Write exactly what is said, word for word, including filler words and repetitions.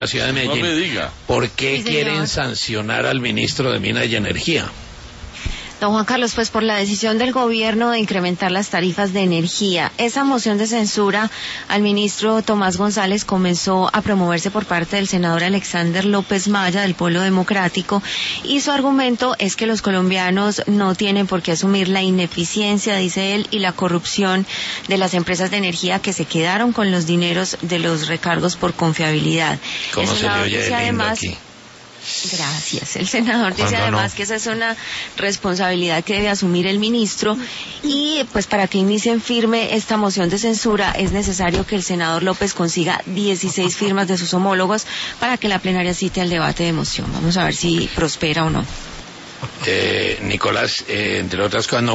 la ciudad de Medellín. No me diga. ¿Por qué Sí, quieren señor. sancionar al ministro de Minas y Energía? Don Juan Carlos, pues por la decisión del gobierno de incrementar las tarifas de energía. Esa moción de censura al ministro Tomás González comenzó a promoverse por parte del senador Alexander López Maya del Polo Democrático, y su argumento es que los colombianos no tienen por qué asumir la ineficiencia, dice él, y la corrupción de las empresas de energía que se quedaron con los dineros de los recargos por confiabilidad. ¿Cómo El se le senador oye de dice lindo además, aquí? Gracias. El senador dice ¿Cuándo no? además que esa es una responsabilidad que debe asumir el ministro, y pues para que inicien firme esta moción de censura es necesario que el senador López consiga dieciséis firmas de sus homólogos para que la plenaria cite el debate de moción. Vamos a ver si prospera o no. Eh, Nicolás, eh, entre otras cosas, no